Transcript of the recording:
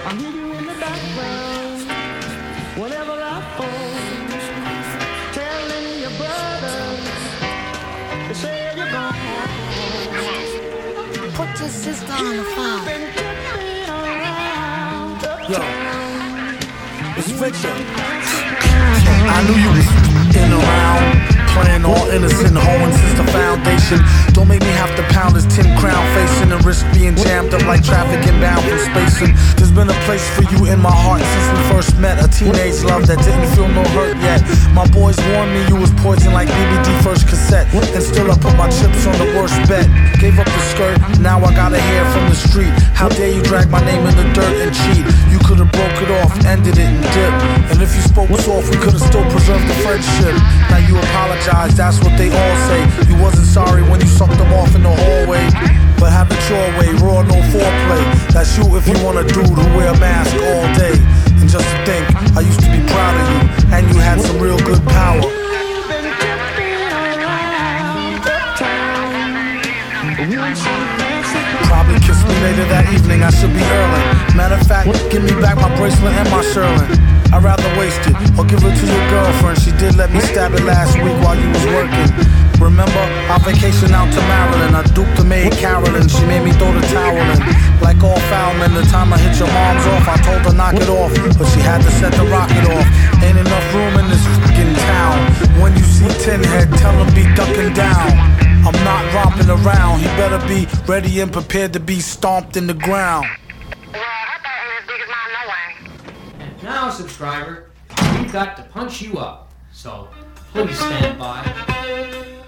hear you in the background whenever I phone, telling your brothers to say you're gone. Put your sister on the phone. Yo, it's Victor. I knew you was in around, playing all innocent, hoeing since the foundation. Don't make me have to pound this 10 crown facing and risk being jammed up like traffic inbound from spacing. There's been a place for you in my heart since we first met. A teenage love that didn't feel no hurt yet. My boys warned me you was poison like BBD first cassette. And still I put my chips on the worst bet. Gave up the skirt, now I gotta hear from the street. How dare you drag my name in the dirt and cheat? You could've broke it off, ended it and dipped. And if you spoke soft, we could've still preserved the friendship. Now you apologize, that's what they all say. You wasn't sorry when you sucked them off in the hallway, but have it your way, raw, no foreplay. That's you if you want a dude who wear a mask all day. And just to think, I used to be proud of you, and you had some real good power. Probably kiss me later that evening, I should be early. Matter of fact, give me back my bracelet and my Sherlin. I'd rather waste it, or give it to your girlfriend. She did let me stab it last week while you was working. Remember, our vacation out to Maryland, I duped the maid Carolyn, she made me throw the towel in. Like all foul men, the time I hit your mom's off, I told her knock it off, but she had to set the rocket off. Ain't enough room in this fucking town. When you see Tin Head, tell him be ducking down. I'm not romping around, he better be ready and prepared to be stomped in the ground. And now, subscriber, we've got to punch you up, so please stand by.